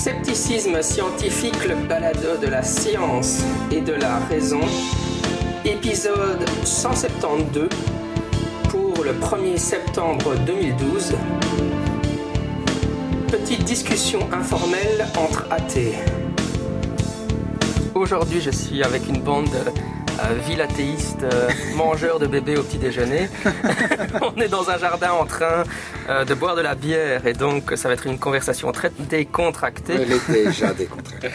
Scepticisme scientifique, le balado de la science et de la raison, épisode 172 pour le 1er septembre 2012. Petite discussion informelle entre athées. Aujourd'hui, je suis avec une bande de ville athéiste, mangeurs de bébés au petit déjeuner. On est dans un jardin en train de boire de la bière et donc ça va être une conversation très décontractée. Elle est déjà décontractée.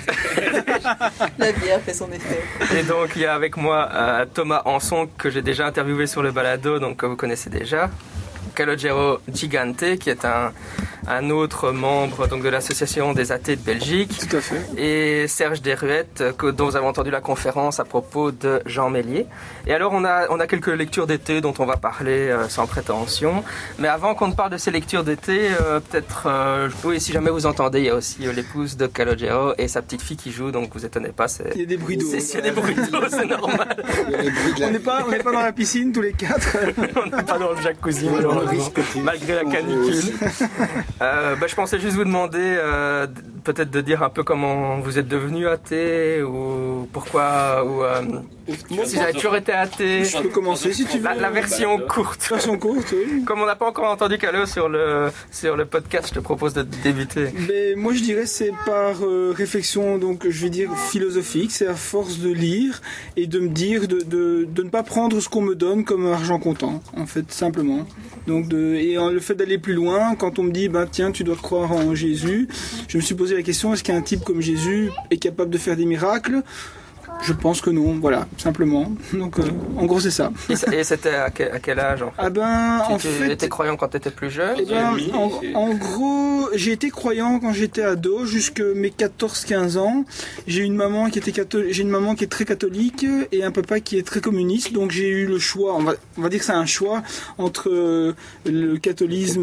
La bière fait son effet. Et donc il y a avec moi Thomas Anson que j'ai déjà interviewé sur le balado, donc que vous connaissez déjà. Calogero Gigante qui est un autre membre donc, de l'association des athées de Belgique. Tout à fait. Et Serge Desruettes dont vous avez entendu la conférence à propos de Jean Méliès. Et alors on a quelques lectures d'été dont on va parler sans prétention. Mais avant qu'on ne parle de ces lectures d'été, peut-être, oui, si jamais vous entendez, il y a aussi l'épouse de Calogero et sa petite fille qui joue, donc vous étonnez pas. Il y a des bruits d'eau. Il y a des bruits d'eau, c'est normal. On n'est pas dans la piscine tous les quatre. On n'est pas dans le jacuzzi, malgré la canicule. Je pensais juste vous demander peut-être de dire un peu comment vous êtes devenu athée ou pourquoi ou si vous avez toujours été athée. Je peux commencer si tu veux. La version courte. Version courte, oui. Comme on n'a pas encore entendu Calo sur le podcast, je te propose de débuter. Mais moi je dirais c'est par réflexion, donc je vais dire philosophique, c'est à force de lire et de me dire de ne pas prendre ce qu'on me donne comme argent comptant, en fait, simplement. Donc le fait d'aller plus loin, quand on me dit tiens, tu dois croire en Jésus, je me suis posé la question, est-ce qu'un type comme Jésus est capable de faire des miracles ? Je pense que non, voilà, simplement. Donc, en gros, c'est ça. Et c'était à quel âge en fait Tu étais croyant quand tu étais plus jeune en gros, j'ai été croyant quand j'étais ado, jusqu'à mes 14-15 ans. J'ai une maman qui est très catholique et un papa qui est très communiste. Donc, j'ai eu le choix, on va dire que c'est un choix entre le catholisme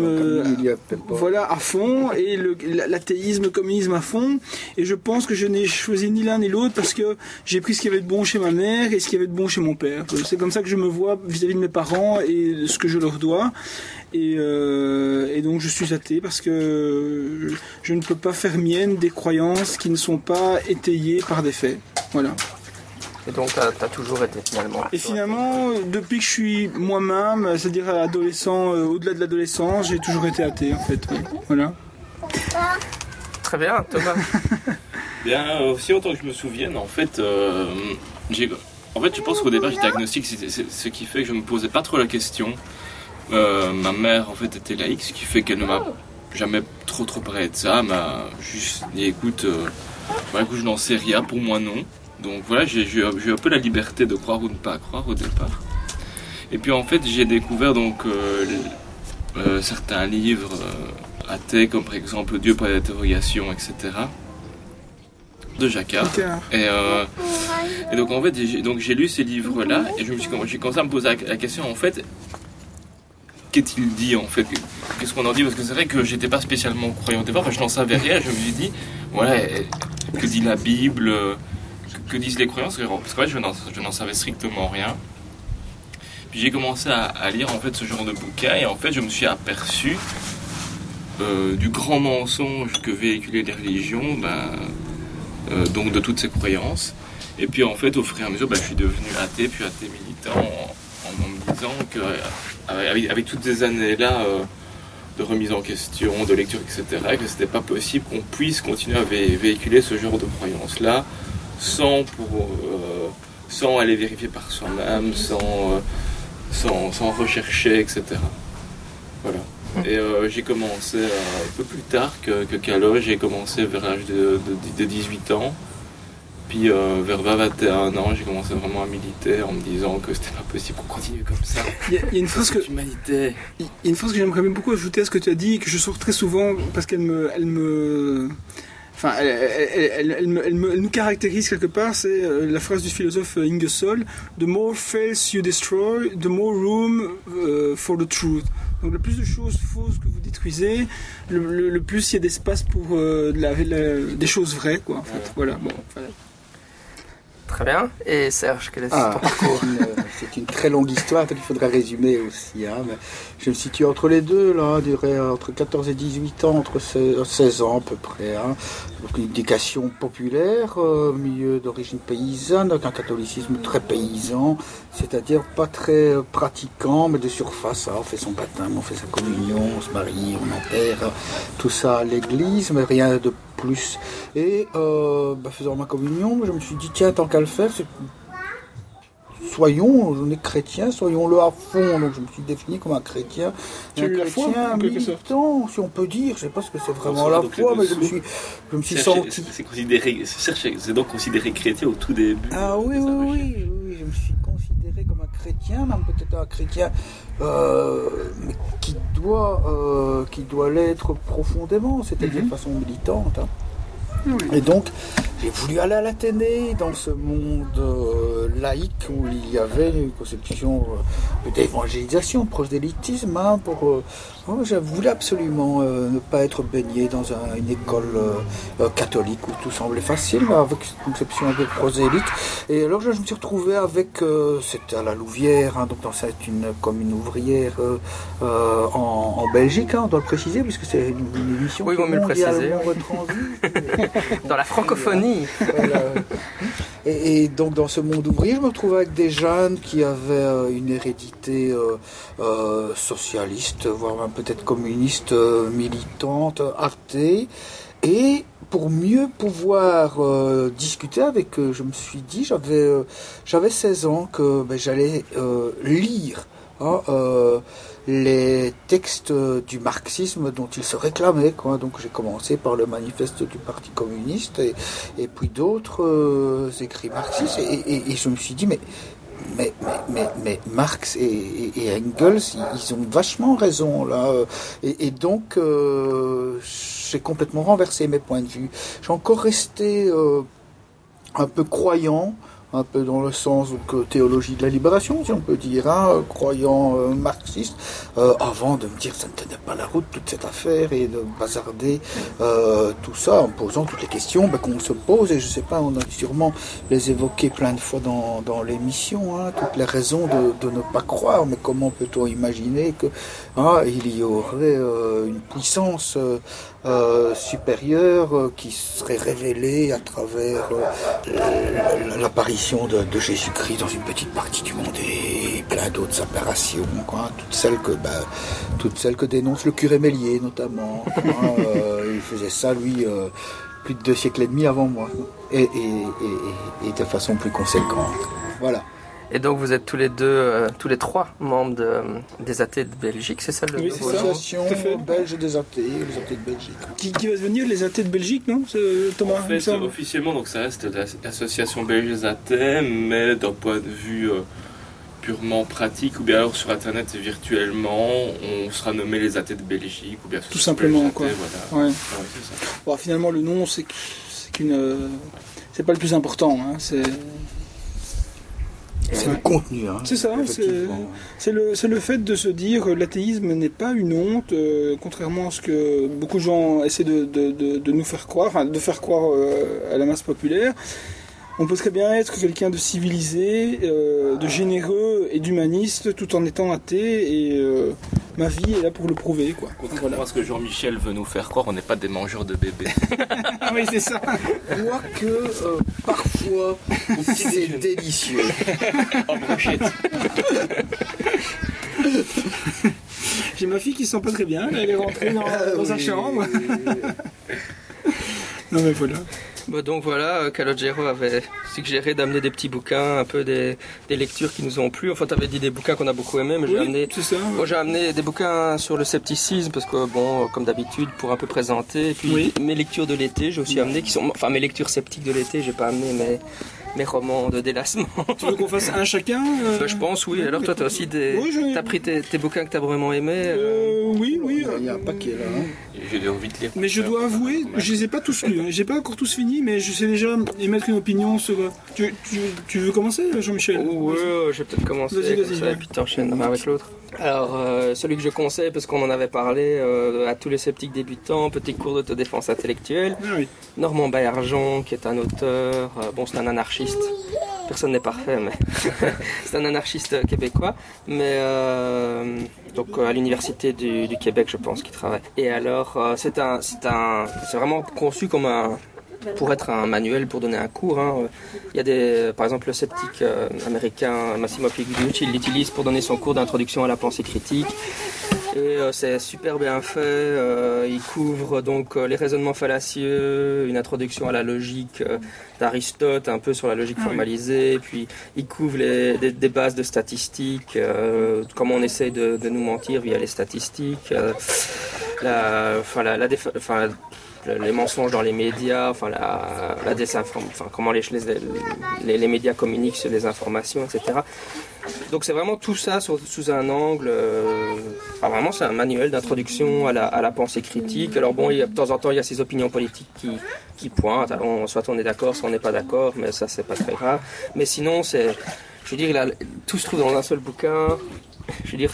à fond et l'athéisme, le communisme à fond. Et je pense que je n'ai choisi ni l'un ni l'autre parce que j'ai pris ce qu'il y avait de bon chez ma mère et ce qu'il y avait de bon chez mon père. C'est comme ça que je me vois vis-à-vis de mes parents et ce que je leur dois. Et donc je suis athée parce que je ne peux pas faire mienne des croyances qui ne sont pas étayées par des faits. Voilà. Et donc t'as toujours été finalement. Et finalement, depuis que je suis moi-même, c'est-à-dire adolescent, au-delà de l'adolescence, j'ai toujours été athée en fait. Oui. Voilà. Très bien, Thomas. Bien, aussi longtemps que je me souvienne, en fait, je pense qu'au départ j'étais agnostique, c'est ce qui fait que je me posais pas trop la question. Ma mère, en fait, était laïque, ce qui fait qu'elle ne m'a jamais trop parlé de ça, m'a juste dit écoute, je n'en sais rien, pour moi non. Donc voilà, j'ai eu un peu la liberté de croire ou de ne pas croire au départ. Et puis en fait, j'ai découvert donc certains livres athées, comme par exemple Dieu par l'interrogation, etc. de Jacquard. Et donc en fait j'ai lu ces livres là et j'ai commencé à me poser la question en fait, qu'est-il dit en fait, qu'est-ce qu'on en dit, parce que c'est vrai que j'étais pas spécialement croyant au départ, je n'en savais rien, je me suis dit voilà, que dit la Bible, que disent les croyances, parce qu'en fait je n'en savais strictement rien. Puis j'ai commencé à lire en fait ce genre de bouquins et en fait je me suis aperçu du grand mensonge que véhiculaient les religions, donc de toutes ces croyances. Et puis en fait au fur et à mesure je suis devenu athée, puis athée militant, en me disant que avec toutes ces années là de remise en question, de lecture, etc., que c'était pas possible qu'on puisse continuer à véhiculer ce genre de croyances là sans aller vérifier par soi-même, sans rechercher, etc. Voilà. Et j'ai commencé un peu plus tard que Calo, j'ai commencé vers l'âge de 18 ans. Puis vers 20-21 ans, j'ai commencé vraiment à militer en me disant que c'était pas possible qu'on continue comme ça. Il y a une phrase que j'aimerais bien beaucoup ajouter à ce que tu as dit et que je sors très souvent parce qu'elle nous caractérise quelque part. C'est la phrase du philosophe Ingersoll: The more faiths you destroy, the more room for the truth. Donc le plus de choses fausses que vous détruisez, le plus il y a d'espace pour des choses vraies, quoi. En fait. Voilà. Bon. Voilà. Très bien. Et Serge, quel est ton parcours? C'est une très longue histoire, donc il faudra résumer aussi. Mais je me situe entre les deux, là, entre 14 et 18 ans, entre 16 ans à peu près. Donc une éducation populaire, milieu d'origine paysanne, avec un catholicisme très paysan, c'est-à-dire pas très pratiquant, mais de surface. On fait son baptême, on fait sa communion, on se marie, on enterre, tout ça à l'église, mais rien de plus. Et faisant ma communion, je me suis dit, tiens, tant qu'à le faire, on est chrétiens, soyons-le à fond. Donc je me suis défini comme un chrétien. Tu as eu la foi, en quelque sorte, si on peut dire. Je ne sais pas ce que c'est vraiment la foi, mais je me suis senti. C'est donc considéré chrétien au tout début. Ah oui, je me suis considéré comme un chrétien, même peut-être un chrétien, mais qui doit l'être profondément, c'est-à-dire de façon militante. Et donc, j'ai voulu aller à l'Athénée, dans ce monde laïque où il y avait une conception d'évangélisation, prosélytisme. Je voulais absolument ne pas être baigné dans une école catholique où tout semblait facile, avec cette conception un peu prosélyte. Et alors, je me suis retrouvé avec, c'était à la Louvière, donc c'est une commune ouvrière en Belgique, on doit le préciser, puisque c'est une émission mondialement retransmise. Dans la francophonie. Voilà. Et donc dans ce monde ouvrier, je me retrouvais avec des jeunes qui avaient une hérédité socialiste, voire même peut-être communiste, militante, athée. Et pour mieux pouvoir discuter avec eux, je me suis dit, j'avais 16 ans, que j'allais lire les textes du marxisme dont il se réclamait, Donc j'ai commencé par le manifeste du Parti communiste et puis d'autres écrits marxistes et je me suis dit mais Marx et Engels, ils ont vachement raison là. Et donc j'ai complètement renversé mes points de vue. J'ai encore resté un peu croyant, un peu dans le sens théologie de la libération, si on peut dire, croyant marxiste, avant de me dire que ça ne tenait pas la route, toute cette affaire, et de bazarder tout ça, en posant toutes les questions qu'on se pose, et je sais pas, on a sûrement les évoqué plein de fois dans l'émission, toutes les raisons de ne pas croire, mais comment peut-on imaginer que il y aurait une puissance supérieure qui serait révélée à travers l'apparition de Jésus-Christ dans une petite partie du monde et plein d'autres aberrations, toutes celles que dénonce le curé Mélier notamment. Il faisait ça lui plus de 2 siècles et demi avant moi et de façon plus conséquente. Voilà. Et donc vous êtes tous les trois membres des athées de Belgique, c'est ça? Oui, c'est l'association belge des athées, les athées de Belgique. Qui va devenir les athées de Belgique, non, Thomas? En fait, officiellement, donc ça reste l'association belge des athées, mais d'un point de vue purement pratique, ou bien alors sur Internet virtuellement, on sera nommé les athées de Belgique, ou bien tout simplement, quoi. Voilà. Ouais. C'est ça. Bon, finalement, le nom, c'est pas le plus important, C'est le contenu, c'est ça, c'est le fait de se dire l'athéisme n'est pas une honte, contrairement à ce que beaucoup de gens essaient de nous faire croire, de faire croire à la masse populaire. On peut très bien être quelqu'un de civilisé, de généreux et d'humaniste tout en étant athée, et ma vie est là pour le prouver, quoi. Contrairement à ce que Jean-Michel veut nous faire croire, on n'est pas des mangeurs de bébés. Oui, c'est ça. Quoique, parfois, c'est délicieux. En brochette. J'ai ma fille qui se sent pas très bien, elle est rentrée dans sa chambre. Non mais voilà. Donc voilà, Calogero avait suggéré d'amener des petits bouquins, un peu des lectures qui nous ont plu. Enfin, tu avais dit des bouquins qu'on a beaucoup aimés, mais j'ai amené des bouquins sur le scepticisme, parce que comme d'habitude, pour un peu présenter. Et puis mes lectures de l'été, j'ai aussi amené, mes lectures sceptiques de l'été, j'ai pas amené mes romans de délassement. Tu veux qu'on fasse un chacun Je pense, oui. Alors toi, tu as aussi t'as pris tes bouquins que tu as vraiment aimés Oui. Il y a un paquet là. J'ai envie de lire. Mais je dois avouer, je les ai pas tous lus. J'ai pas encore tous finis, mais je sais déjà émettre une opinion sur. Tu veux commencer, Jean-Michel? Ouais, je vais peut-être commencer. Vas-y. Et puis t'enchaînes avec l'autre. Alors, celui que je conseille, parce qu'on en avait parlé à tous les sceptiques débutants, petit cours d'autodéfense intellectuelle. Oui. Normand Baillargeon, qui est un auteur, c'est un anarchiste, personne n'est parfait, mais c'est un anarchiste québécois, mais donc à l'université du Québec, je pense qu'il travaille. Et alors, c'est vraiment conçu comme pour être un manuel pour donner un cours. Il y a par exemple le sceptique américain Massimo Pigucci, il l'utilise pour donner son cours d'introduction à la pensée critique. Et c'est super bien fait. Il couvre donc les raisonnements fallacieux, une introduction à la logique d'Aristote, un peu sur la logique formalisée. Puis il couvre des bases de statistiques, comment on essaye de nous mentir via les statistiques, les mensonges dans les médias, la désinformation, comment les médias communiquent sur les informations, etc. Donc c'est vraiment tout ça sous un angle. Vraiment, c'est un manuel d'introduction à la pensée critique. Alors bon, de temps en temps, il y a ces opinions politiques qui pointent. Alors, soit on est d'accord, soit on n'est pas d'accord, mais ça, c'est pas très grave. Mais sinon, je veux dire, tout se trouve dans un seul bouquin. Je veux dire,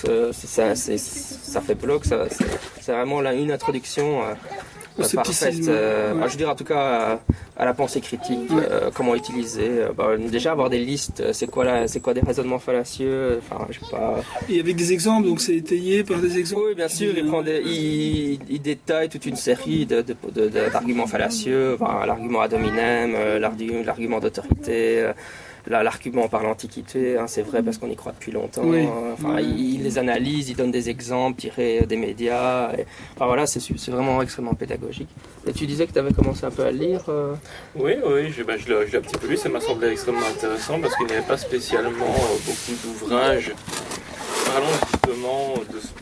ça fait bloc. C'est vraiment une introduction. Parfaite. Je veux dire en tout cas à la pensée critique, comment utiliser. Déjà avoir des listes, c'est quoi des raisonnements fallacieux. Je sais pas. Et avec des exemples, donc c'est étayé par des exemples. Oui, bien sûr. Il détaille toute une série d'arguments fallacieux, l'argument ad hominem, l'argument d'autorité. L'argument par l'Antiquité, c'est vrai parce qu'on y croit depuis longtemps. Oui. Il les analyse, il donne des exemples tirés des médias. C'est vraiment extrêmement pédagogique. Et tu disais que tu avais commencé un peu à le lire Oui, je l'ai un petit peu lu, ça m'a semblé extrêmement intéressant parce qu'il n'y avait pas spécialement beaucoup d'ouvrages parlant justement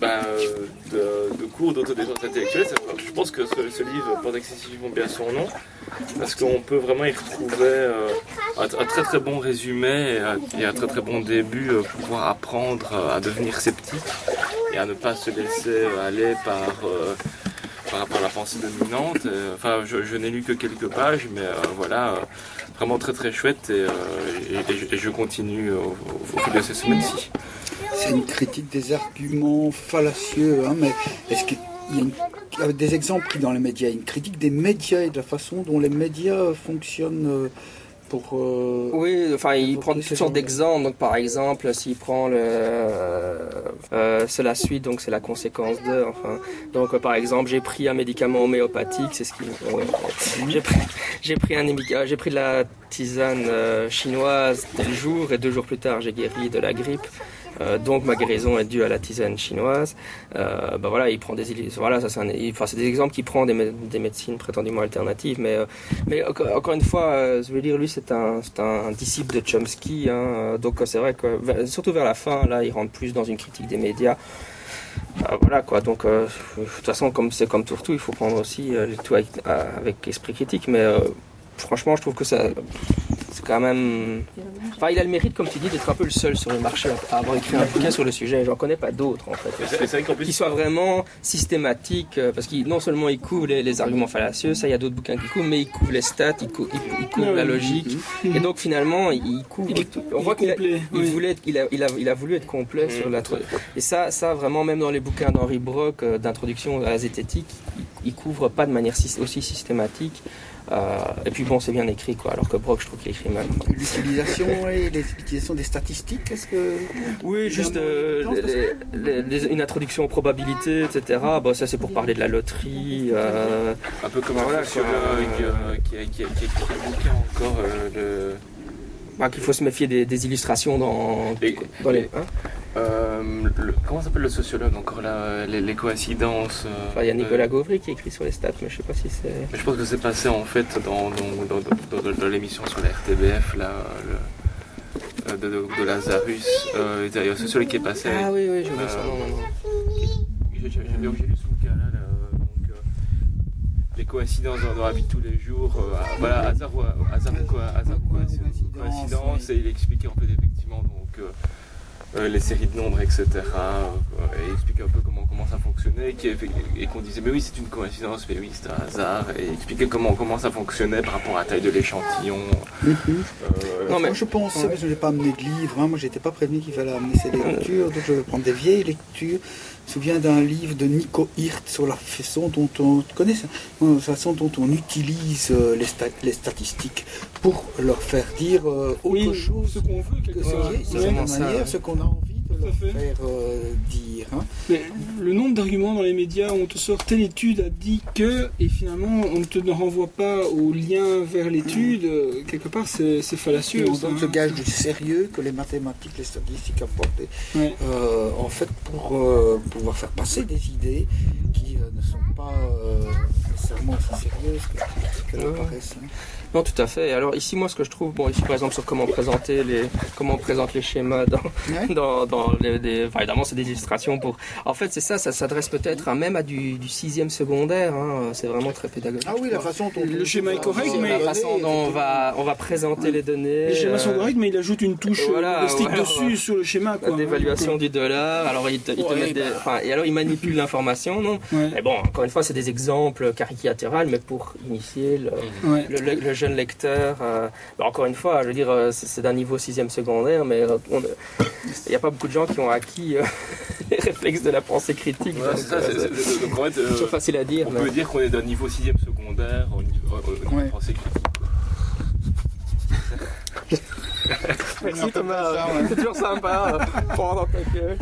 de cours d'autodéfense intellectuelle. Je pense que ce livre porte excessivement bien son nom parce qu'on peut vraiment y retrouver un très très bon résumé et un très très bon début pour pouvoir apprendre à devenir sceptique et à ne pas se laisser aller par rapport à la pensée dominante. Je n'ai lu que quelques pages, mais vraiment très très chouette et je continue au fil de ces semaines-ci. C'est une critique des arguments fallacieux, mais est-ce qu'il y a des exemples pris dans les médias, une critique des médias et de la façon dont les médias fonctionnent pour... Oui, il prend toutes sortes d'exemples. Donc, par exemple, s'il prend c'est la suite, donc c'est la conséquence de... Donc, par exemple, j'ai pris un médicament homéopathique, c'est ce qui... J'ai pris de la tisane chinoise tel jour, et 2 jours plus tard, j'ai guéri de la grippe. Donc ma guérison est due à la tisane chinoise. Il prend c'est des exemples qu'il prend des médecines prétendument alternatives, mais encore une fois, je veux dire, lui c'est un disciple de Chomsky, donc c'est vrai que surtout vers la fin, là, il rentre plus dans une critique des médias. Donc de toute façon, c'est comme tout, il faut prendre aussi tout avec esprit critique, mais franchement, je trouve que ça. C'est quand même... il a le mérite, comme tu dis, d'être un peu le seul sur le marché à avoir écrit un bouquin sur le sujet. J'en connais pas d'autres, en fait. C'est vrai qu'en plus... Qui soit vraiment systématique, parce qu'il non seulement il couvre les arguments fallacieux, ça, il y a d'autres bouquins qui couvrent, mais il couvre les stats, il couvre la logique. Et donc, finalement, il couvre... On voit qu'il a voulu être complet sur la... Et ça, vraiment, même dans les bouquins d'Henri Brock, d'introduction à la zététique, il couvre pas de manière aussi systématique. Et puis bon, c'est bien écrit, alors que Brock, je trouve qu'il écrit mal. L'utilisation des statistiques, est-ce que... Oui, juste une introduction aux probabilités, etc. Ça, c'est pour parler de la loterie. Un peu comme un sociologue qui a écrit le bouquin encore. Qu'il faut se méfier des illustrations dans les... comment s'appelle le sociologue encore là, les coïncidences il y a Nicolas Gauvry qui écrit sur les stats, mais je sais pas si c'est... Je pense que c'est passé en fait dans l'émission sur la RTBF là, de Lazarus. Il y a un sociologue qui est passé. Ah oui, je vois ça. J'ai lu ce bouquin là, donc les coïncidences dans la vie de tous les jours, hasard ou coïncidence, et il expliquait en fait effectivement donc les séries de nombres, etc. Et il expliquait un peu comment ça fonctionnait et qu'on disait mais oui c'est une coïncidence, mais oui c'est un hasard, et il expliquait comment ça fonctionnait par rapport à la taille de l'échantillon. Moi je pensais, parce que je n'ai pas amené de livre, hein. Moi j'étais pas prévenu qu'il fallait amener ces lectures, donc je vais prendre des vieilles lectures. Je me souviens d'un livre de Nico Hirt sur la façon dont on utilise les statistiques pour leur faire dire autre chose ce qu'on veut, que ce qu'on a envie de leur faire dire. Hein. Mais le nombre d'arguments dans les médias où on te sort telle étude a dit que, et finalement on ne te renvoie pas au lien vers l'étude, quelque part c'est fallacieux. On donne ce gage du sérieux que les mathématiques, les statistiques apportent, en fait pour pouvoir faire passer des idées qui ne sont pas nécessairement aussi sérieuses qu'elles apparaissent. Hein. Non, tout à fait. Alors ici, moi, ce que je trouve, ici par exemple sur comment on présente les schémas évidemment, c'est des illustrations pour. En fait, c'est ça s'adresse peut-être même à du 6e secondaire. Hein. C'est vraiment très pédagogique. Ah oui, la façon dont le schéma est correct, mais la façon dont on va présenter les données. Les schémas sont corrects, mais il ajoute une touche stick dessus sur le schéma, quoi. D'évaluation du dollar. Alors il manipule l'information, non. Mais bon, encore une fois, c'est des exemples caricaturaux, mais pour initier le jeune lecteur. Encore une fois, je veux dire, c'est d'un niveau 6e secondaire, mais il n'y a pas beaucoup de gens qui ont acquis les réflexes de la pensée critique. Donc en fait, c'est facile à dire. On peut dire qu'on est d'un niveau 6e secondaire au niveau de pensée critique. Merci Thomas, c'est toujours sympa. Prends dans ta gueule.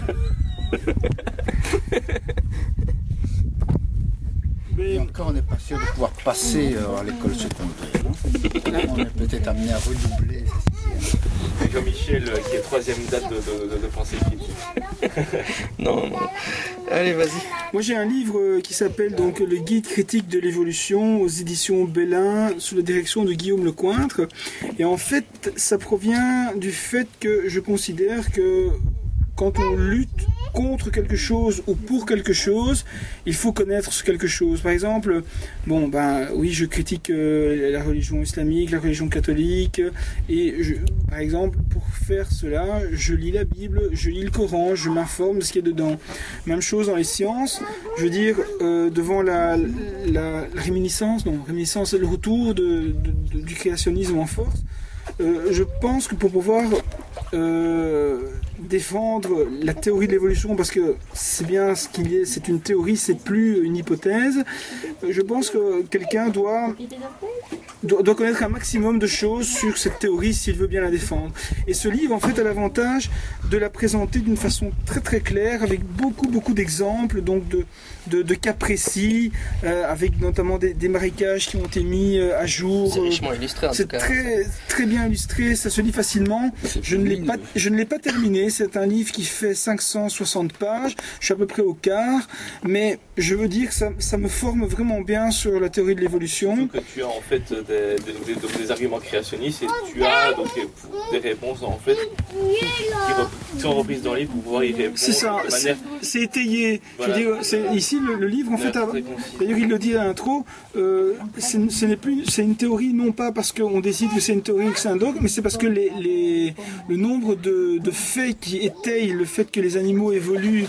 Mais encore, on n'est pas sûr de pouvoir passer à l'école secondaire. Hein. On est peut-être amené à redoubler. Jean-Michel, qui est 3e date de pensée critique. Non. Allez, vas-y. Moi, j'ai un livre qui s'appelle donc Le Guide critique de l'évolution aux éditions Belin, sous la direction de Guillaume Lecointre. Et en fait, ça provient du fait que je considère que quand on lutte contre quelque chose ou pour quelque chose, il faut connaître ce quelque chose. Par exemple, oui, je critique la religion islamique, la religion catholique, et par exemple, pour faire cela, je lis la Bible, je lis le Coran, je m'informe de ce qu'il y a dedans. Même chose dans les sciences, je veux dire, devant la réminiscence, c'est le retour du créationnisme en force. Je pense que pour pouvoir défendre la théorie de l'évolution, parce que c'est bien ce qu'il est, c'est une théorie, c'est plus une hypothèse, je pense que quelqu'un doit connaître un maximum de choses sur cette théorie s'il veut bien la défendre. Et ce livre, en fait, a l'avantage de la présenter d'une façon très très claire, avec beaucoup d'exemples, donc de cas précis, avec notamment des marécages qui ont été mis à jour. C'est richement illustré en tout cas. C'est très bien illustré, ça se lit facilement. Je ne l'ai pas terminé, c'est un livre qui fait 560 pages, je suis à peu près au quart, mais je veux dire que ça me forme vraiment bien sur la théorie de l'évolution. Donc tu as en fait des arguments créationnistes et tu as donc des réponses en fait qui sont reprises dans le livre pour pouvoir y répondre. C'est ça, c'est étayé. Voilà. Je veux dire, ici le livre en fait, d'ailleurs il le dit à l'intro, c'est une théorie non pas parce qu'on décide que c'est une théorie ou que c'est un dogme, mais c'est parce que le nombre de faits qui étayent le fait que les animaux évoluent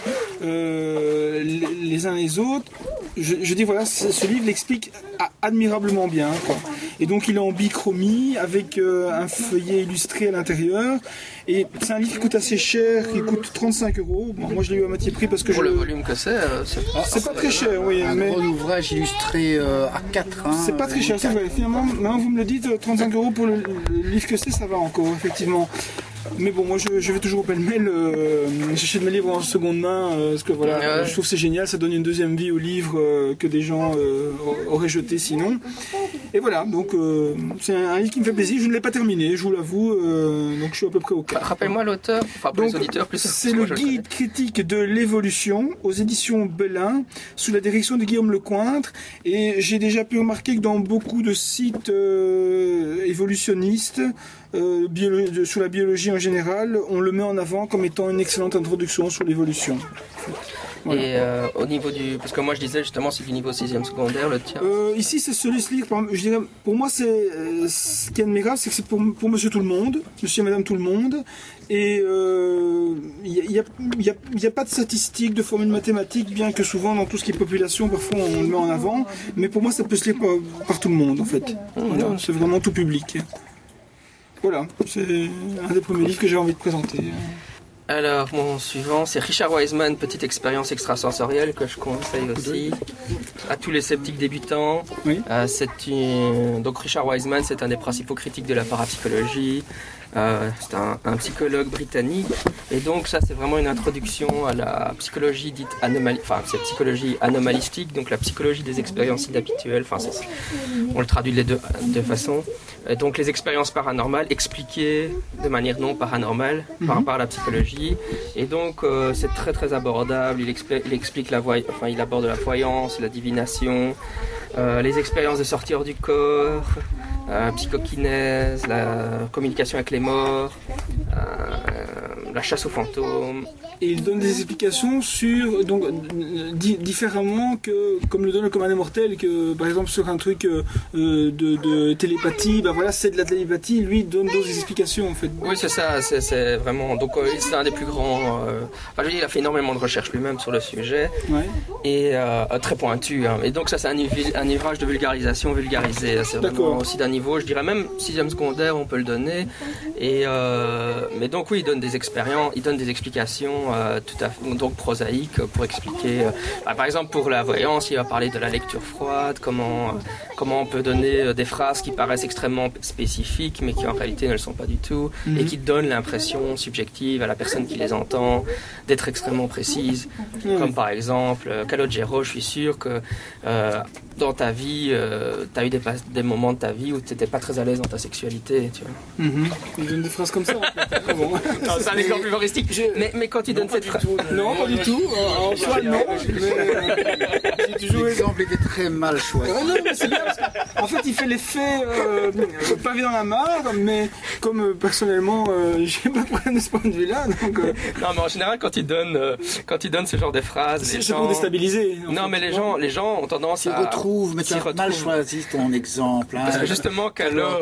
les uns les autres, je dis voilà, ce livre l'explique admirablement bien, quoi. Et donc il est en bichromie avec un feuillet illustré à l'intérieur, et c'est un livre qui coûte assez cher, qui coûte 35 €. Bon, moi je l'ai eu à moitié prix parce que pour le volume que c'est pas très cher, oui. Un gros ouvrage illustré à 4. Hein, c'est pas très cher, c'est vrai. Finalement, maintenant vous me le dites, 35 € pour le livre que c'est, ça va encore, effectivement. Mais bon, moi je vais toujours au pêle-mêle, j'achète mes livres en seconde main, parce que voilà, je trouve que c'est génial, ça donne une deuxième vie au livre que des gens auraient jeté sinon. Et voilà, donc c'est un livre qui me fait plaisir, je ne l'ai pas terminé, je vous l'avoue, donc je suis à peu près au cas. Rappelle-moi l'auteur, enfin pour les auditeurs plus. C'est le guide critique de l'évolution aux éditions Belin, sous la direction de Guillaume Lecointre, et j'ai déjà pu remarquer que dans beaucoup de sites évolutionnistes, sur la biologie en général, on le met en avant comme étant une excellente introduction sur l'évolution. Voilà. Et au niveau du... Parce que moi je disais justement c'est du niveau 6e secondaire, le tien. Ici c'est ce livre, je dirais, pour moi c'est ce qui est admirable, c'est que c'est pour monsieur tout le monde, monsieur et madame tout le monde, et il n'y a pas de statistiques, de formules mathématiques, bien que souvent dans tout ce qui est population, parfois on le met en avant, mais pour moi ça peut se lire par tout le monde en fait. Voilà, c'est vraiment tout public. Voilà, c'est un des premiers livres que j'ai envie de présenter. Alors, mon suivant, c'est Richard Wiseman, Petite expérience extrasensorielle, que je conseille aussi à tous les sceptiques débutants. Oui. Donc Richard Wiseman, c'est un des principaux critiques de la parapsychologie. C'est un psychologue britannique, et donc ça c'est vraiment une introduction à la psychologie dite c'est psychologie anomalistique, donc la psychologie des expériences inhabituelles, on le traduit de deux façons. Et donc les expériences paranormales expliquées de manière non paranormale par la psychologie, et donc c'est très très abordable. Il explique il aborde la voyance, la divination, les expériences de sortie hors du corps, psychokinèse, la communication avec les morts, la chasse aux fantômes. Et il donne des explications sur, donc, différemment que, comme le donne le commun des mortels, que par exemple sur un truc de télépathie, c'est de la télépathie, lui il donne d'autres explications en fait. Oui, c'est ça, c'est vraiment. Donc c'est un des plus grands. Il a fait énormément de recherches lui-même sur le sujet, et très pointu. Et donc ça c'est un ouvrage de vulgarisation vulgarisé. C'est vraiment aussi d'un niveau, je dirais même 6e secondaire, on peut le donner. Mais donc oui, il donne des expériences, il donne des explications tout à fait donc prosaïques pour expliquer. Par exemple pour la voyance, il va parler de la lecture froide, comment on peut donner des phrases qui paraissent extrêmement spécifiques mais qui en réalité ne le sont pas du tout, et qui donnent l'impression subjective à la personne qui les entend d'être extrêmement précises. Comme par exemple Calogero, je suis sûr que dans ta vie, tu as eu des moments de ta vie où tu n'étais pas très à l'aise dans ta sexualité, tu vois. Il donne des phrases comme ça. C'est un exemple humoristique. Mais quand il donne cette phrase... Non, pas du tout. En soi, non. L'exemple était très mal choisi. Non, mais c'est bien parce qu'en fait, il fait l'effet pavé dans la mare, mais comme personnellement, j'ai pas de problème de ce point de vue-là. Donc, Non, mais en général, quand il donne ce genre de phrases, c'est pour déstabiliser. Non, mais les gens ont tendance à... Mais tu as mal choisi ton exemple. Parce que justement, Calo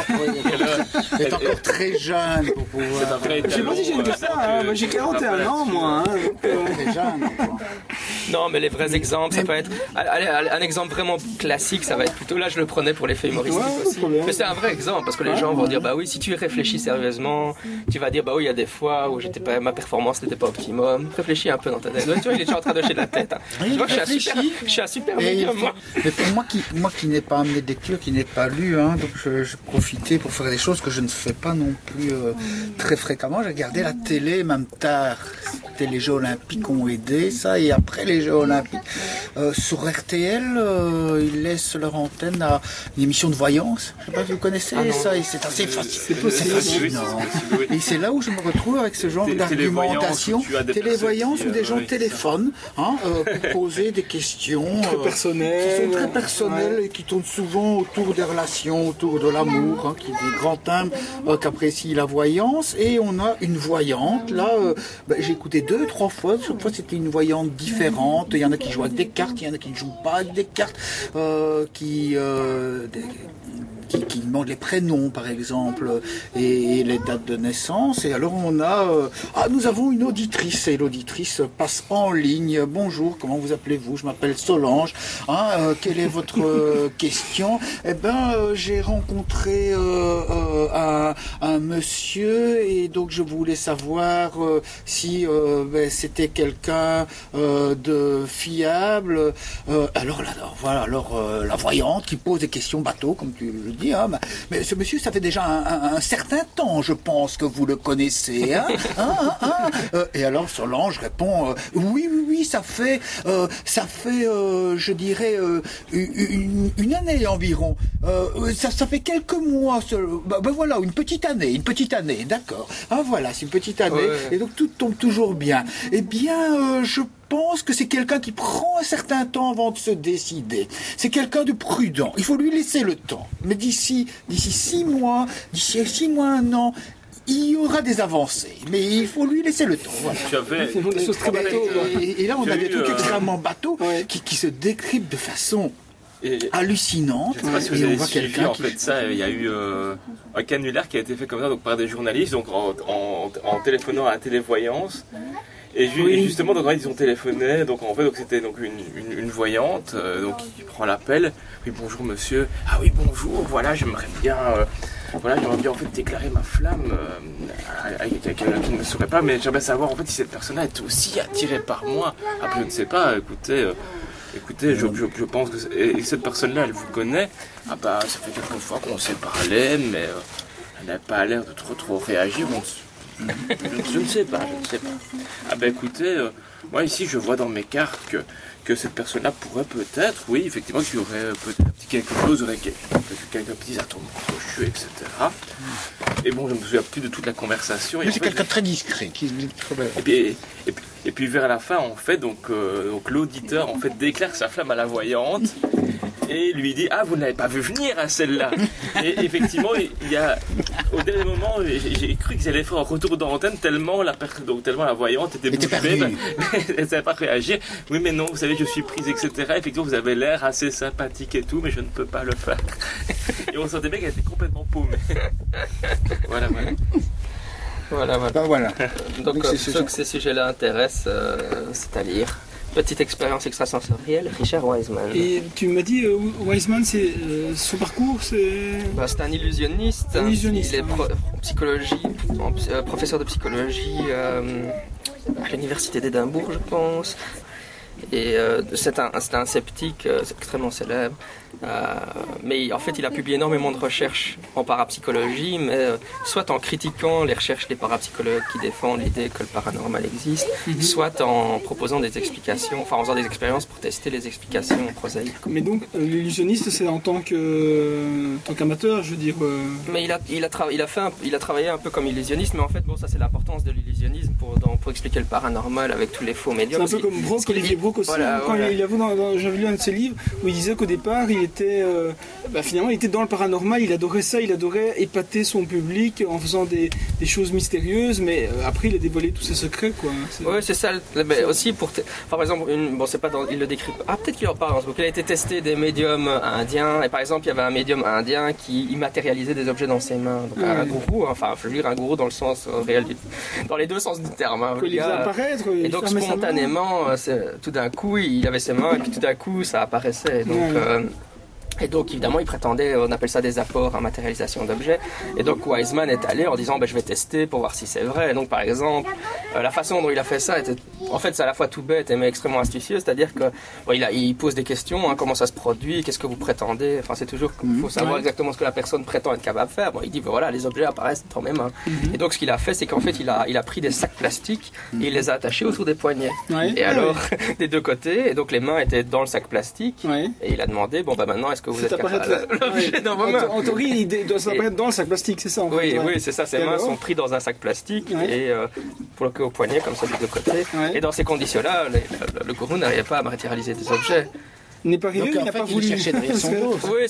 est encore très jeune pour pouvoir... Je sais pas si j'ai dit ça, j'ai 41 ans, moi. Très jeune. Non, mais les vrais exemples, ça peut être... un exemple vraiment classique, ça va être plutôt... Là, je le prenais pour l'effet humoristique aussi. Mais c'est un vrai exemple, parce que les gens vont dire, bah oui, si tu y réfléchis sérieusement, tu vas dire, bah oui, il y a des fois où ma performance n'était pas optimum. Réfléchis un peu dans ta tête. Tu vois, il est déjà en train de hocher de la tête. Tu vois que je suis un super médium, moi. Mais pour moi qui n'ai pas amené de lecture, qui n'ai pas lu, donc je profitais pour faire des choses que je ne fais pas non plus très fréquemment. J'ai regardé la télé, même tard. Les Jeux Olympiques ont aidé ça, et après les Jeux Olympiques, sur RTL, ils laissent leur antenne à une émission de voyance. Je ne sais pas si vous connaissez ça, et c'est assez fascinant. Et c'est là où je me retrouve avec ce genre d'argumentation, télévoyance, où des gens téléphonent pour poser des questions personnelles, qui sont très personnelles et qui tournent souvent autour des relations, autour de l'amour, qui est des grands thèmes qu'apprécie la voyance. Et on a une voyante, là, j'ai écouté 2-3 fois, chaque fois c'était une voyante différente. Il y en a qui jouent avec des cartes, il y en a qui ne jouent pas avec des cartes, qui demandent les prénoms par exemple et les dates de naissance. Et alors on a nous avons une auditrice, et l'auditrice passe en ligne. Bonjour, comment vous appelez-vous? Je m'appelle Solange. Quelle est votre question? J'ai rencontré un monsieur, et donc je voulais savoir si c'était quelqu'un de fiable. Alors la voyante qui pose des questions bateau, comme tu le dis. Mais ce monsieur, ça fait déjà un certain temps, je pense, que vous le connaissez. Et alors Solange répond oui, ça fait je dirais une année environ. Ça fait quelques mois. Voilà, une petite année, d'accord. Voilà, c'est une petite année. Ouais. Et donc tout tombe toujours bien. Eh bien, je pense que c'est quelqu'un qui prend un certain temps avant de se décider. C'est quelqu'un de prudent. Il faut lui laisser le temps. Mais d'ici 6 mois, 1 an, il y aura des avancées, mais il faut lui laisser le temps. Voilà. Tu avais des choses très bateaux. Et là, on a des trucs extrêmement bateaux qui se décryptent de façon hallucinante. Je ne sais pas si vous avez suivi en fait ça. Il y a eu un canulaire qui a été fait comme ça, donc par des journalistes, donc en téléphonant à la télévoyance. Et justement, donc ils ont téléphoné, donc en fait, donc c'était donc une voyante, donc qui prend l'appel. Oui, bonjour monsieur. Ah oui, bonjour. Voilà, j'aimerais bien voilà, j'aimerais bien en fait déclarer ma flamme à quelqu'un qui ne me saurait pas, mais j'aimerais savoir en fait si cette personne-là est aussi attirée par moi. Après, je ne sais pas, écoutez, je pense que cette personne-là, elle vous connaît. Ah bah, ça fait quelques fois qu'on s'est parlé, mais elle n'a pas l'air de trop réagir. Je ne sais pas. Ah bah écoutez, moi ici, je vois dans mes cartes que cette personne-là pourrait peut-être, oui, effectivement, qu'il y aurait peut-être quelque chose, quelques petits atomes crochus, etc. Et bon, je ne me souviens plus de toute la conversation. Mais c'est quelqu'un de très discret. Et puis vers la fin, en fait, donc l'auditeur en fait déclare sa flamme à la voyante et lui dit: ah, vous n'avez pas vu venir à celle-là. Et effectivement, il y a au dernier moment, j'ai cru qu'ils allaient faire un retour d'antenne tellement la voyante était bouche bée, elle ne savait pas réagir. Oui, mais non, vous savez, je suis prise, etc. Effectivement, vous avez l'air assez sympathique et tout, mais je ne peux pas le faire. Et on sentait bien qu'elle était complètement paumée. Voilà. Donc, ceux que ces sujets-là intéressent, c'est-à-dire petite expérience extrasensorielle, Richard Wiseman. Et tu m'as dit, Wiseman, c'est son parcours, c'est... C'est un illusionniste. Il est professeur de psychologie à l'université d'Édimbourg, je pense. Et c'est un sceptique extrêmement célèbre. Mais en fait, il a publié énormément de recherches en parapsychologie, mais soit en critiquant les recherches des parapsychologues qui défendent l'idée que le paranormal existe, soit en proposant des explications, enfin en faisant des expériences pour tester les explications prosaïques. Mais donc, l'illusionniste, c'est en tant qu'amateur, je veux dire... Mais il a travaillé un peu comme illusionniste, mais en fait, bon, ça c'est l'importance de l'illusionnisme pour expliquer le paranormal avec tous les faux médiums. C'est un peu comme Brock, Olivier Brock aussi. J'avais lu un de ses livres où il disait qu'au départ, il était finalement il était dans le paranormal, il adorait ça, il adorait épater son public en faisant des choses mystérieuses, mais après il a dévoilé tous ses secrets, quoi. Oui, c'est ça. Mais aussi par exemple, c'est pas il le décrit. Ah, peut-être qu'il en parle dans ce bouquin. Il a été testé des médiums indiens, et par exemple il y avait un médium indien qui immatérialisait des objets dans ses mains. Donc un gourou, enfin je veux dire un gourou dans le sens réel, dans les deux sens du terme. Il les faisait apparaître. Et donc spontanément, tout d'un coup il avait ses mains et puis tout d'un coup ça apparaissait. Et donc évidemment il prétendait, on appelle ça des apports en matérialisation d'objets, et donc Wiseman est allé en disant je vais tester pour voir si c'est vrai. Et donc par exemple la façon dont il a fait ça était, en fait c'est à la fois tout bête mais extrêmement astucieux, c'est-à-dire que il pose des questions, comment ça se produit, qu'est-ce que vous prétendez, enfin c'est toujours qu'il faut savoir exactement ce que la personne prétend être capable de faire. Il dit voilà, les objets apparaissent dans mes mains. Et donc ce qu'il a fait, c'est qu'en fait il a pris des sacs plastiques et il les a attachés autour des poignets, et alors des deux côtés, et donc les mains étaient dans le sac plastique, et il a demandé maintenant est-ce que vous êtes capable l'objet dans vos mains. En théorie, il doit s'apparaître dans le sac plastique, c'est ça en fait. Oui, c'est ça. Ses mains sont prises dans un sac plastique et bloquées au poignet comme ça des deux côtés. Et dans ces conditions-là, le gourou n'arrivait pas à matérialiser des objets. Il n'est pas arrivé, il n'a pas voulu chercher derrière son dos. Oui,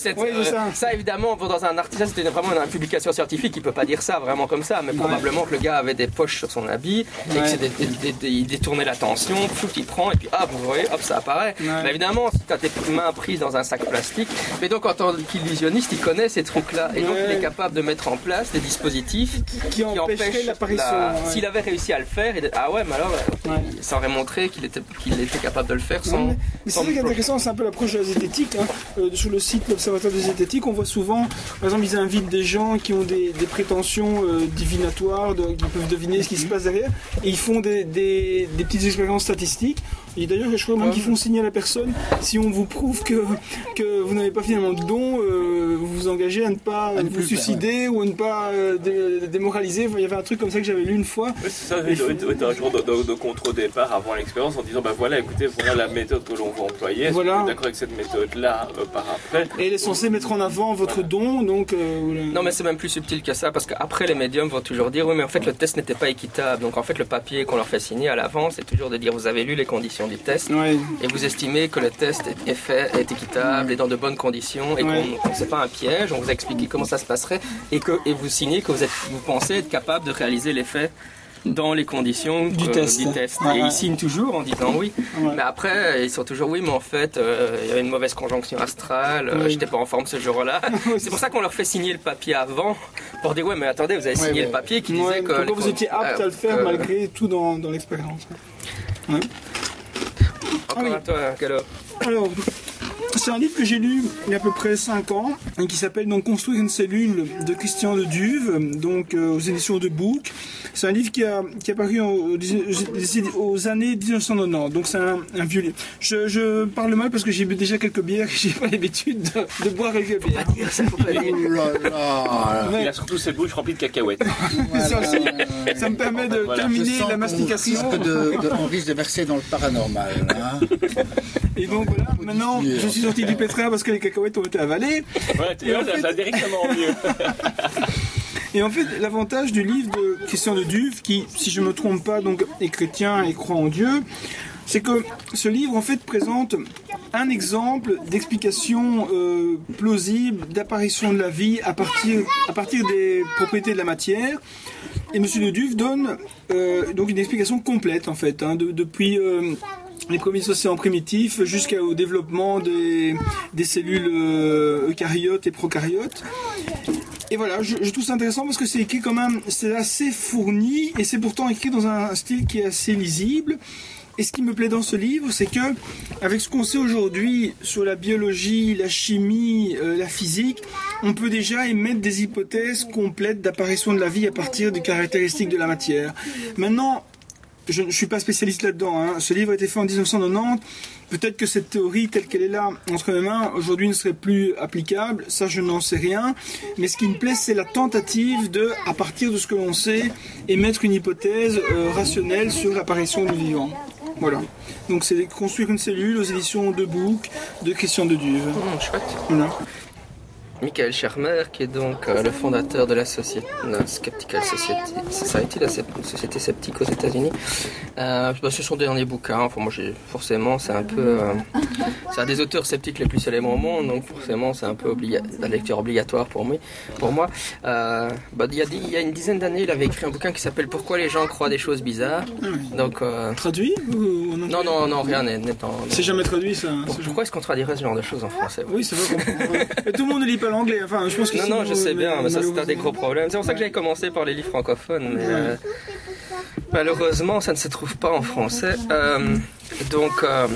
ça évidemment, dans un article, c'était vraiment une publication scientifique, il ne peut pas dire ça vraiment comme ça, mais probablement que le gars avait des poches sur son habit, et qu'il détournait l'attention, il prend, et puis vous voyez, ça apparaît. Mais évidemment, si tu as tes mains prises dans un sac plastique, mais donc en tant qu'illusionniste, il connaît ces trucs-là, et donc il est capable de mettre en place des dispositifs qui empêchent l'apparition. S'il avait réussi à le faire, mais alors, ça aurait montré qu'il était capable de le faire sans... Mais c'est vrai qu'intéressant, c'est un peu l'approche de la zététique. Sur le site l'Observatoire de zététique, on voit souvent, par exemple, ils invitent des gens qui ont des prétentions divinatoires, qui peuvent deviner ce qui se passe derrière, et ils font des petites expériences statistiques. Et d'ailleurs, je crois même qu'ils font signer à la personne, si on vous prouve que vous n'avez pas finalement de don, vous vous engagez à ne pas vous suicider ou à ne pas démoraliser. Il y avait un truc comme ça que j'avais lu une fois. Oui, c'est ça, il y a un jour de contre-départ avant l'expérience en disant voilà la méthode que l'on va employer. D'accord avec cette méthode-là par après. Et elle est censée mettre en avant votre don, donc... Non, mais c'est même plus subtil que ça, parce qu'après les médiums vont toujours dire oui, mais en fait le test n'était pas équitable. Donc en fait le papier qu'on leur fait signer à l'avance, c'est toujours de dire vous avez lu les conditions du test et vous estimez que le test est équitable et dans de bonnes conditions et qu'on c'est pas un piège, on vous a expliqué comment ça se passerait et vous signez que vous pensez être capable de réaliser l'effet dans les conditions du test. Et ils signent toujours en disant oui. Mais après, ils sont toujours oui, mais en fait, il y avait une mauvaise conjonction astrale, j'étais pas en forme ce jour-là. C'est pour ça qu'on leur fait signer le papier avant, pour dire ouais, mais attendez, vous avez signé le papier qui disait que... vous étiez apte à le faire malgré tout dans l'expérience. Encore à toi, Gallo. Alors, c'est un livre que j'ai lu il y a à peu près 5 ans et qui s'appelle donc Construire une cellule de Christian de Duve, donc aux éditions de Book. C'est un livre qui a paru aux années 1990, donc c'est un vieux livre. Je parle mal parce que j'ai bu déjà quelques bières et j'ai pas l'habitude de boire quelques bières. Il a surtout ses bouches remplies de cacahuètes. Ça me permet de terminer la mastication. On risque de verser dans le paranormal. Hein. Et donc voilà, maintenant je suis sorti du pétrin parce que les cacahuètes ont été avalées. Ouais, ça va directement mieux. Et en fait, l'avantage du livre de Christian de Duve, qui, si je ne me trompe pas, donc est chrétien et croit en Dieu, c'est que ce livre en fait présente un exemple d'explication plausible d'apparition de la vie à partir des propriétés de la matière. Et M. de Duve donne donc une explication complète en fait, hein, depuis les premiers océans primitifs jusqu'au développement des cellules eucaryotes et procaryotes. Et voilà, je trouve ça intéressant parce que c'est écrit quand même, c'est assez fourni et c'est pourtant écrit dans un style qui est assez lisible. Et ce qui me plaît dans ce livre, c'est que, avec ce qu'on sait aujourd'hui sur la biologie, la chimie, la physique, on peut déjà émettre des hypothèses complètes d'apparition de la vie à partir des caractéristiques de la matière. Maintenant, je ne suis pas spécialiste là-dedans, hein. Ce livre a été fait en 1990. Peut-être que cette théorie telle qu'elle est là entre mes mains aujourd'hui ne serait plus applicable, ça je n'en sais rien, mais ce qui me plaît c'est la tentative de, à partir de ce que l'on sait, émettre une hypothèse rationnelle sur l'apparition du vivant. Voilà. Donc c'est Construire une cellule aux éditions de Book de Christian de Duve. Chouette. Voilà. Michael Shermer, qui est donc le fondateur de la Skeptical Society, la société sceptique aux États-Unis. C'est son dernier bouquin. Enfin, moi, forcément, c'est un peu. C'est un des auteurs sceptiques les plus célèbres au monde, donc forcément, c'est un peu la lecture obligatoire pour moi. Il y a une dizaine d'années, il avait écrit un bouquin qui s'appelle Pourquoi les gens croient des choses bizarres. Donc, traduit ou non, rien n'est en. C'est jamais traduit ça. Pourquoi est-ce qu'on traduirait ce genre de choses en français? Oui, c'est vrai. Tout le monde ne lit pas l'anglais. Enfin, je pense que non, je sais bien, mais ça c'est un des gros problèmes. C'est pour ça que j'avais commencé par les livres francophones, mais malheureusement ça ne se trouve pas en français. Donc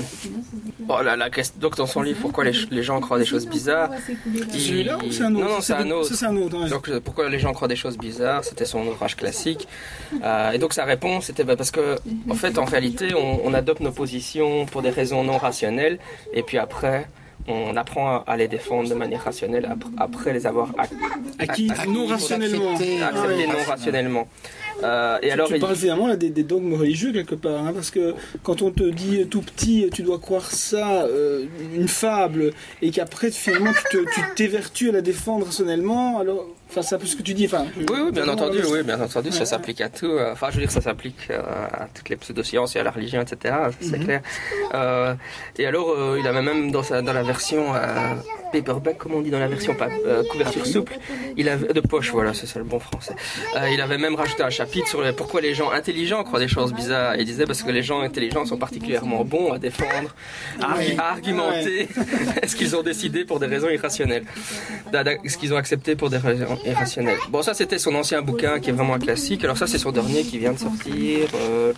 dans son livre Pourquoi les gens croient des choses bizarres. Celui-là ou c'est un autre? Non, c'est un autre. C'est un autre. Ouais. Donc Pourquoi les gens croient des choses bizarres, c'était son ouvrage classique. Et donc sa réponse c'était parce que en fait en réalité on adopte nos positions pour des raisons non rationnelles et puis après on apprend à les défendre de manière rationnelle après les avoir acquis non rationnellement. Acceptés non rationnellement. Et alors, tu parles finalement des dogmes religieux quelque part, hein, parce que quand on te dit tout petit, tu dois croire ça, une fable, et qu'après finalement tu t'évertues à la défendre rationnellement, alors. Enfin, c'est un peu ce que tu dis. Enfin, oui, bien entendu, ça s'applique à tout. Enfin, je veux dire, ça s'applique à toutes les pseudosciences et à la religion, etc. C'est clair. Et alors, il avait même dans la version paperback, comme on dit, dans la version couverture souple, il avait de poche, voilà, c'est ça le bon français. Il avait même rajouté un chapitre sur pourquoi les gens intelligents croient des choses bizarres. Et il disait parce que les gens intelligents sont particulièrement bons à défendre, à argumenter ce qu'ils ont décidé pour des raisons irrationnelles, ce qu'ils ont accepté pour des raisons irrationnel. Bon, ça c'était son ancien bouquin qui est vraiment un classique. Alors ça c'est son dernier qui vient de sortir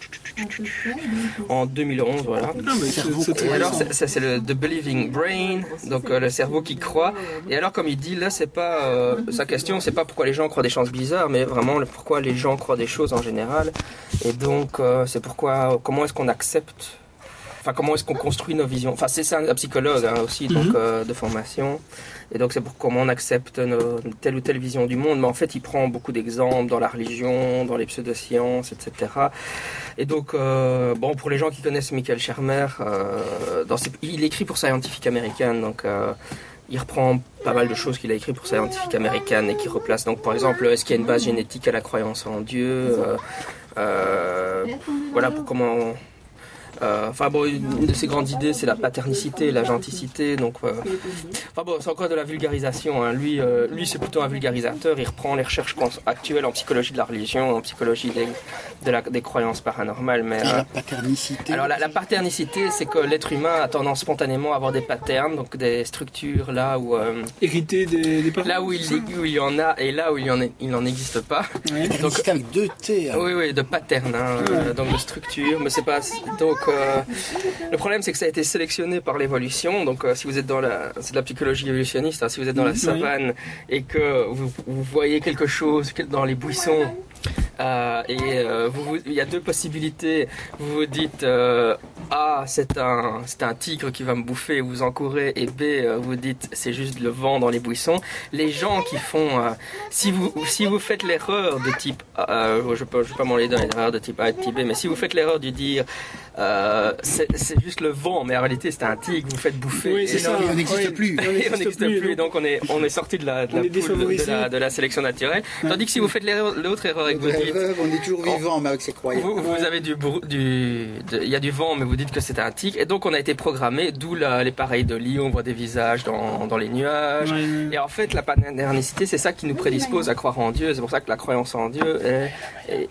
en 2011, voilà. Et alors c'est le The Believing Brain, donc le cerveau qui croit. Et alors comme il dit là, c'est pas sa question, c'est pas pourquoi les gens croient des choses bizarres, mais vraiment pourquoi les gens croient des choses en général. Et donc c'est comment est-ce qu'on accepte. Enfin, comment est-ce qu'on construit nos visions? Enfin, c'est ça un psychologue aussi, donc de formation. Et donc c'est pour comment on accepte telle ou telle vision du monde. Mais en fait, il prend beaucoup d'exemples dans la religion, dans les pseudosciences, etc. Et donc, pour les gens qui connaissent Michael Shermer, il écrit pour Scientific American, donc il reprend pas mal de choses qu'il a écrit pour Scientific American et qui replace. Donc, par exemple, est-ce qu'il y a une base génétique à la croyance en Dieu? Voilà pour comment. Une de ses grandes idées, c'est la paternicité, la gentilité. Donc, c'est encore de la vulgarisation. Hein. Lui, c'est plutôt un vulgarisateur. Il reprend les recherches actuelles en psychologie de la religion, en psychologie des croyances paranormales. Mais, la paternicité. Alors, la paternicité, c'est que l'être humain a tendance spontanément à avoir des patterns, donc des structures là où héritées des parents. Là où il y en a et là où il n'en existe pas. Ouais. Donc avec 2 T. Oui, de pattern, hein, donc de structure. Mais c'est pas donc. le problème, c'est que ça a été sélectionné par l'évolution. Donc, si vous êtes c'est de la psychologie évolutionniste, hein, si vous êtes dans la savane et que vous voyez quelque chose dans les buissons, il y a deux possibilités. Vous vous dites A, c'est un tigre qui va me bouffer, vous en courez, et B, vous dites c'est juste le vent dans les buissons. Les gens qui font, si vous faites l'erreur de type, je peux pas m'en aller dans l'erreur de type A et de type B, mais si vous faites l'erreur de dire c'est juste le vent, mais en réalité c'est un tigre, vous faites bouffer. Oui, c'est ça. On n'existe plus. On n'existe plus, donc on est sorti de la poule de la sélection naturelle. Tandis que si vous faites l'autre erreur et que vous dites, on est toujours vivant, mais avec ses croyances. Vous avez il y a du vent, mais vous dites que c'est un tigre, et donc on a été programmé, d'où les pareils de lit, on voit des visages dans les nuages. Et en fait, la pannernicité, c'est ça qui nous prédispose à croire en Dieu. C'est pour ça que la croyance en Dieu est...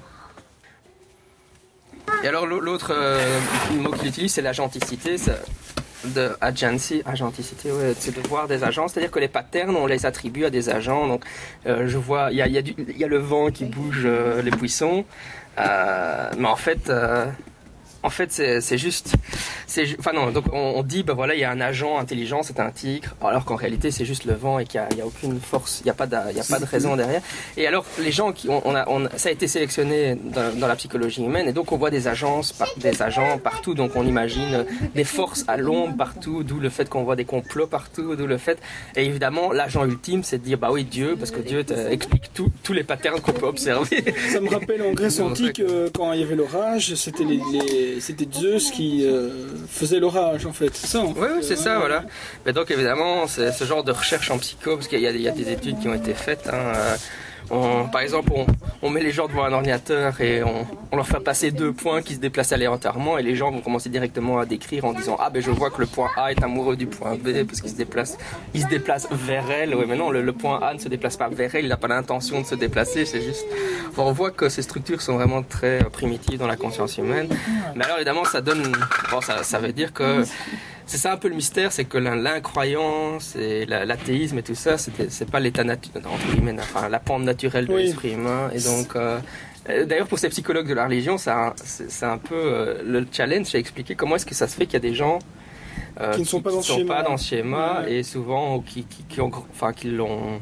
Et alors l'autre mot qu'il utilise, c'est l'agenticité, de agenticité, ouais, c'est de voir des agents, c'est-à-dire que les patterns, on les attribue à des agents. Donc je vois, il y a le vent qui bouge les buissons, mais en fait c'est juste, enfin non, donc on dit ben voilà, il y a un agent intelligent, c'est un tigre, alors qu'en réalité c'est juste le vent et qu'il y a aucune force, il y a pas de raison derrière. Et alors les gens ça a été sélectionné dans la psychologie humaine, et donc on voit des agents partout, donc on imagine des forces à l'ombre partout, d'où le fait qu'on voit des complots partout, d'où le fait, et évidemment l'agent ultime c'est de dire bah oui, Dieu, parce que Dieu explique tous les patterns qu'on peut observer. Ça me rappelle en Grèce antique, quand il y avait l'orage, c'était Zeus qui faisait l'orage en fait, c'est ça en fait. Oui, c'est ça, voilà. Mais donc évidemment, c'est ce genre de recherche en psycho, parce qu'il y a des études qui ont été faites. Par exemple, on met les gens devant un ordinateur et on leur fait passer 2 points qui se déplacent aléatoirement, et les gens vont commencer directement à décrire en disant ah ben je vois que le point A est amoureux du point B parce qu'il se déplace vers elle. Oui, mais non, le point A ne se déplace pas vers elle, il n'a pas l'intention de se déplacer, c'est juste. Enfin, on voit que ces structures sont vraiment très primitives dans la conscience humaine. Mais alors évidemment, ça veut dire que c'est ça un peu le mystère, c'est que l'incroyance et l'athéisme et tout ça, c'est pas l'état entre guillemets, enfin la pente naturelle de l'esprit humain. Et donc, d'ailleurs, pour ces psychologues de la religion, c'est un peu le challenge, c'est expliquer comment est-ce que ça se fait qu'il y a des gens qui ne sont pas dans ce schéma, et souvent qui l'ont.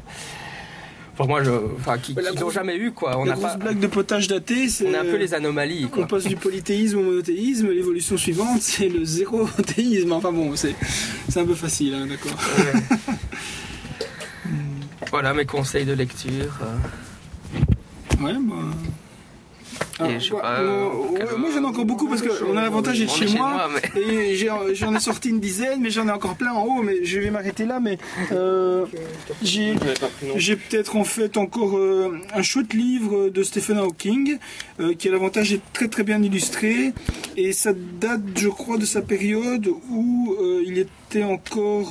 Qui n'ont jamais eu quoi. La grosse blague de potage d'athée, c'est. On a un peu les anomalies. Quoi. On passe du polythéisme au monothéisme. L'évolution suivante, c'est le zéro-théisme. Enfin bon, c'est un peu facile, hein, d'accord. Ouais. Voilà mes conseils de lecture. Ouais, bah. Moi j'en ai encore beaucoup parce qu'on a l'avantage d'être chez moi et j'en ai sorti une dizaine, mais j'en ai encore plein en haut, mais je vais m'arrêter là. Mais j'ai peut-être en fait encore un chouette livre de Stephen Hawking qui a l'avantage d'être très très bien illustré, et ça date je crois de sa période où il était encore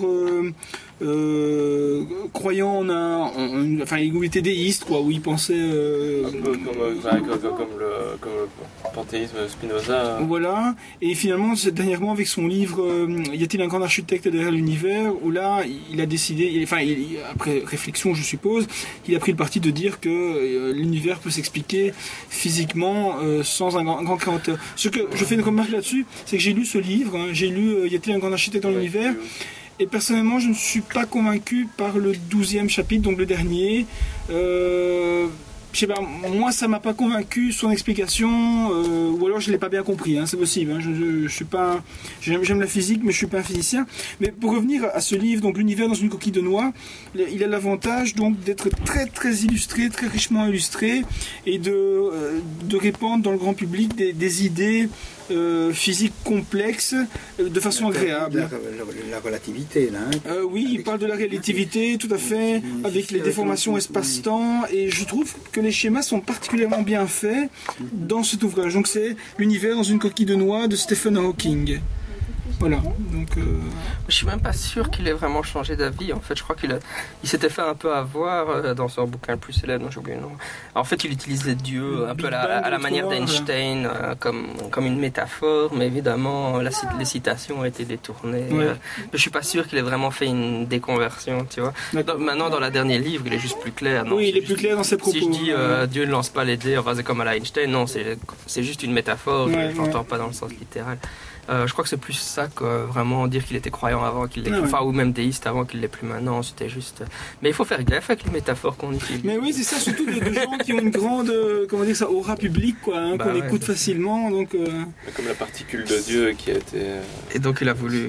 croyant enfin il était déiste quoi, où il pensait un peu comme le panthéisme Spinoza. Voilà, et finalement dernièrement avec son livre Y a-t-il un grand architecte derrière l'univers, où là il a décidé, après réflexion je suppose, il a pris le parti de dire que l'univers peut s'expliquer physiquement sans un grand créateur. Ce que je fais une remarque là-dessus, c'est que j'ai lu ce livre, j'ai lu Y a-t-il un grand architecte dans l'univers, et personnellement je ne suis pas convaincu par le 12e chapitre, donc le dernier. Je sais pas, moi ça m'a pas convaincu son explication, ou alors je l'ai pas bien compris, hein, c'est possible. Hein, je suis pas, j'aime la physique, mais je suis pas un physicien. Mais pour revenir à ce livre, donc l'univers dans une coquille de noix, il a l'avantage donc d'être très très illustré, très richement illustré, et de répandre dans le grand public des idées physiques complexes de façon agréable. La relativité, là. Hein, oui, il parle de la relativité, tout à fait, avec les déformations espace-temps, et je trouve que les schémas sont particulièrement bien faits dans cet ouvrage. Donc c'est l'univers dans une coquille de noix de Stephen Hawking. Voilà. Donc, je suis même pas sûr qu'il ait vraiment changé d'avis. En fait, je crois qu'il s'était fait un peu avoir dans son bouquin le plus célèbre, dont j'ai oublié le nom. En fait, il utilisait Dieu un peu à la manière d'Einstein, comme une métaphore, mais évidemment, les citations ont été détournées. Je suis pas sûr qu'il ait vraiment fait une déconversion, tu vois. Maintenant, dans le dernier livre, il est juste plus clair. Non, il est plus clair dans ses propos. Si je dis Dieu ne lance pas les dés, c'est comme à la Einstein, non, c'est juste une métaphore, je n'entends pas dans le sens littéral. Je crois que c'est plus ça que vraiment dire qu'il était croyant avant qu'il l'ait ou même déiste avant qu'il l'ait plus maintenant, c'était juste... Mais il faut faire gaffe avec les métaphores qu'on utilise. Mais oui, c'est ça, surtout de gens qui ont une grande, aura publique, quoi, qu'on écoute facilement, donc... Comme la particule de Dieu qui a été... Et donc il a voulu...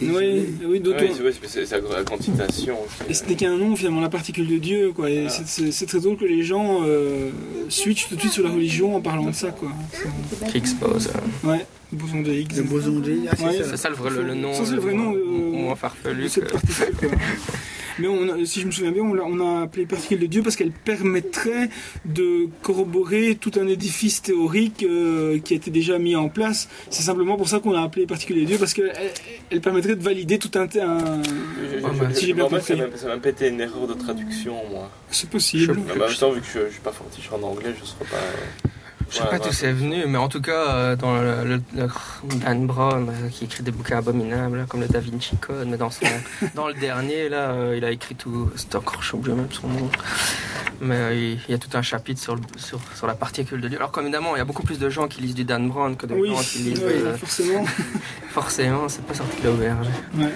c'est la grande citation. Et c'était qu'un nom, finalement, la particule de Dieu, quoi, et c'est très drôle que les gens switchent tout de suite sur la religion en parlant de ça, quoi. Qui expose. Ouais. Le boson de Higgs. Le boson de Higgs, c'est ça le nom. Ça, c'est le vrai nom. Moins farfelu. Cette particule, mais si je me souviens bien, on a appelé particule de Dieu parce qu'elle permettrait de corroborer tout un édifice théorique qui a été déjà mis en place. C'est simplement pour ça qu'on a appelé particule de Dieu, parce qu'elle permettrait de valider tout un si j'ai bien compris. Ça m'a pété une erreur de traduction, moi. C'est possible. En même temps, vu que je suis pas fortiche en anglais, je ne serais pas... Je sais pas d'où c'est venu, mais en tout cas, dans le Dan Brown, qui écrit des bouquins abominables, là, comme le Da Vinci Code, mais dans le dernier, là, il a écrit tout. C'était encore chaud, j'ai même son nom. Mais il y a tout un chapitre sur la particule de Dieu. Alors, comme évidemment, il y a beaucoup plus de gens qui lisent du Dan Brown que de gens qui lisent. Forcément. Forcément, c'est pas sorti de l'auberge. Ouais.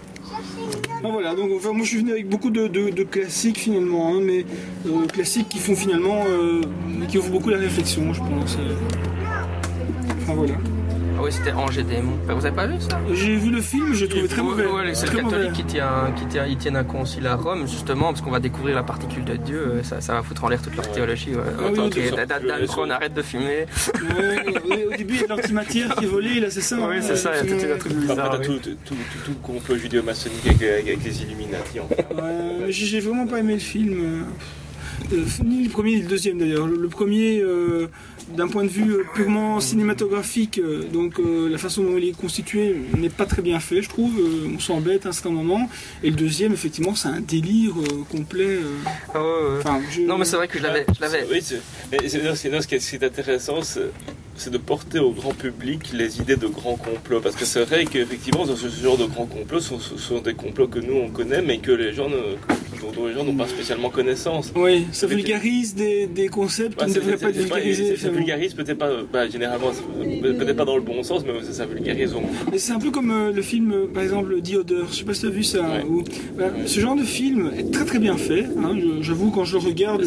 Ah, voilà, donc moi je suis venu avec beaucoup de classiques finalement, hein, mais classiques qui font finalement, qui ouvrent beaucoup la réflexion, je pense. Enfin voilà. Ah oui, c'était Ange et Démon. Vous avez pas vu ça? J'ai vu le film, je l'ai trouvé très mauvais. C'est le catholique qui tiennent un concile à Rome, justement, parce qu'on va découvrir la particule de Dieu, ça va foutre en l'air toute leur théologie. Dan Brown, arrête de fumer. Au début, il y a de l'antimatière qui est volée, là, c'est ça. Oui, c'est ça, il y a tout un truc bizarre. Après, t'as tout complot judéo-maçonnique avec les Illuminati. J'ai vraiment pas aimé le film. Ni le premier ni le deuxième d'ailleurs. Le premier, d'un point de vue purement cinématographique, donc la façon dont il est constitué n'est pas très bien fait, je trouve. On s'embête à un certain moment. Et le deuxième, effectivement, c'est un délire complet. Non, mais c'est vrai que je l'avais. Oui, ce qui est intéressant, c'est de porter au grand public les idées de grands complots. Parce que c'est vrai qu'effectivement, ce genre de grands complots sont des complots que nous on connaît, mais que les gens dont les gens n'ont pas spécialement connaissance. Oui, ça vulgarise des concepts qui ne devraient pas être vulgarisés. Ça vulgarise peut-être pas, généralement, peut-être pas dans le bon sens, mais ça vulgarise au moins. Mais c'est un peu comme le film, par exemple, The Other. Je sais pas si tu as vu ça. Où, ce genre de film est très très bien fait. Hein, j'avoue, quand je le regarde.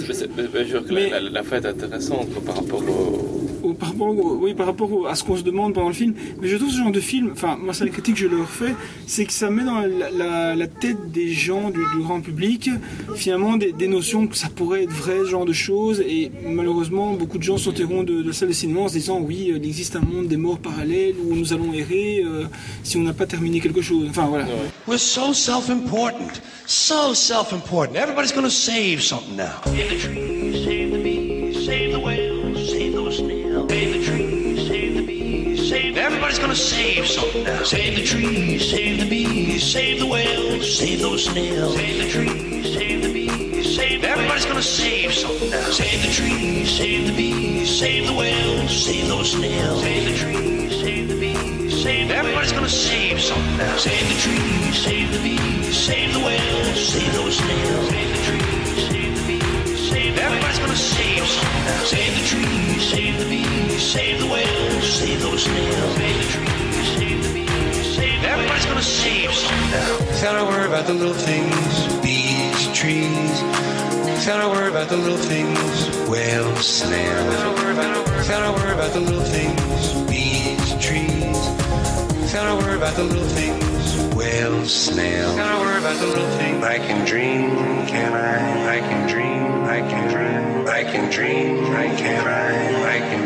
La fin est intéressante par rapport par rapport à ce qu'on se demande pendant le film. Mais je trouve ce genre de film, enfin, moi, c'est la critique que je leur fais, c'est que ça met dans la tête des gens, du grand public, finalement, des notions que ça pourrait être vrai, ce genre de choses. Et malheureusement, beaucoup de gens sortiront de la salle de cinéma en se disant, oui, il existe un monde des morts parallèles où nous allons errer si on n'a pas terminé quelque chose. Enfin, voilà. We're so self-important. So self-important. Everybody's gonna save something now. Save the trees, save the bees, save the whales, save those snails. Save the trees, save the bees, save the Everybody's gonna save something now. Save the trees, save the bees, save the whales, save those snails. Save the trees, save the bees, save Everybody's gonna save something now. Save the trees, save the bees, save the whales, save those snails. Save the trees, save the bees, save Everybody's gonna save something now. Save the trees, save the bees, save the whales, save those snails. Save the trees, save the bees, save Everybody's gonna save something now. Save the trees, save the bees, save the whales, save those snails. Save the trees, save the bees, save Everybody's gonna save something now. Gotta worry about the little things, bees, trees. Gotta worry about the little things, whales, snails. Gotta worry about the little things, bees, trees. Gotta worry about the little things, whales, snails. Gotta worry about the little things. I can dream, can I? I can dream, I can dream. I can dream, I can. I can